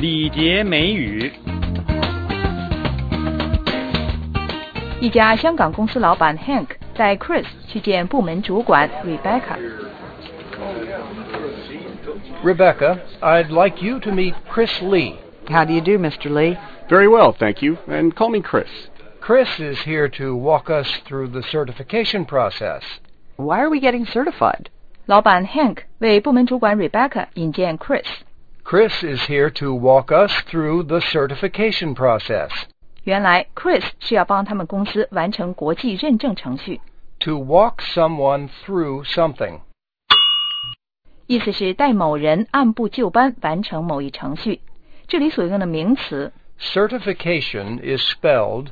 礼节美语。 一家香港公司老板 Hank 带 Chris 去见部门主管 Rebecca, I'd like you to meet Chris Lee. How do you do, Mr. Lee? Very well, thank you, and call me Chris. Chris is here to walk us through the certification process. Why are we getting certified? 老板 Hank 为部门主管 Rebecca 引荐 Chris. Chris is here to walk us through the certification process. 原来 Chris 是要帮他们公司完成国际认证程序。 To walk someone through something. 意思是带某人按部就班完成某一程序。这里所用的名词 Certification is spelled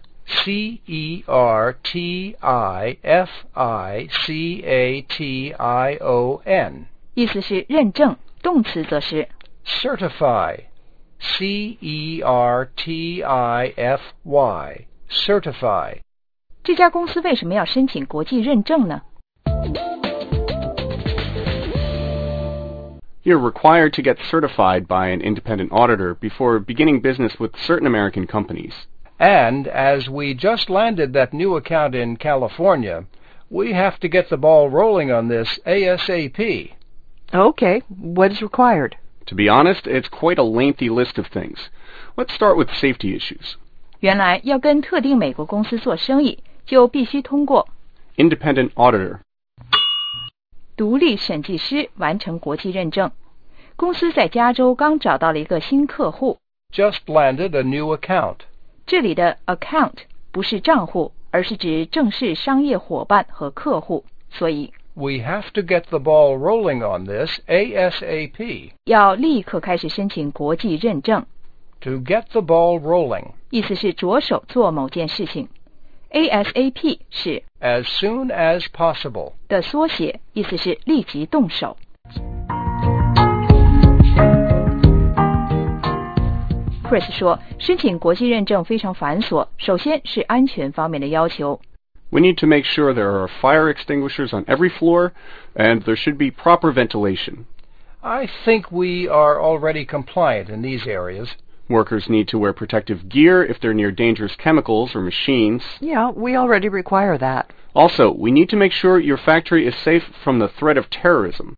C-E-R-T-I-F-I-C-A-T-I-O-N. 意思是认证，动词则是 Certify. C-E-R-T-I-F-Y. Certify. 这家公司为什么要申请国际认证呢？ You're required to get certified by an independent auditor before beginning business with certain American companies. And as we just landed that new account in California, we have to get the ball rolling on this ASAP. Okay, what is required? To be honest, it's quite a lengthy list of things. Let's start with safety issues. 原来要跟特定美国公司做生意，就必须通过 Independent auditor. 独立审计师完成国际认证。公司在加州刚找到了一个新客户。 Just landed a new account. 这里的 account 不是账户，而是指正式商业伙伴和客户，所以 We have to get the ball rolling on this ASAP. 要立刻开始申请国际认证。 To get the ball rolling. 意思是着手做某件事情。ASAP 是 As soon as possible. 的缩写，意思是立即动手。Chris 说，申请国际认证非常繁琐，首先是安全方面的要求。 We need to make sure there are fire extinguishers on every floor, and there should be proper ventilation. I think we are already compliant in these areas. Workers need to wear protective gear if they're near dangerous chemicals or machines. Yeah, we already require that. Also, we need to make sure your factory is safe from the threat of terrorism.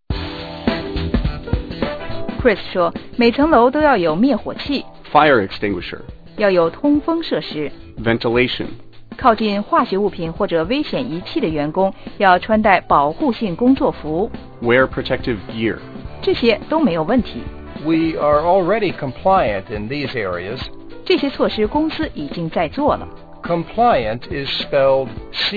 Chris 说，每层楼都要有灭火器， Fire extinguisher. 要有通风设施， Ventilation. 靠近化学物品或者危险仪器的员工要穿戴保护性工作服， Wear protective gear. 这些都没有问题。 We are already compliant in these areas. 这些措施公司已经在做了。 Compliant is spelled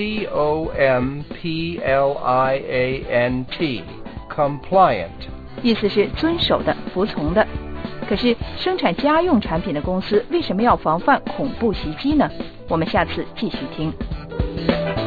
C-O-M-P-L-I-A-N-T. Compliant. 意思是遵守的、服从的。可是生产家用产品的公司为什么要防范恐怖袭击呢？我们下次继续听。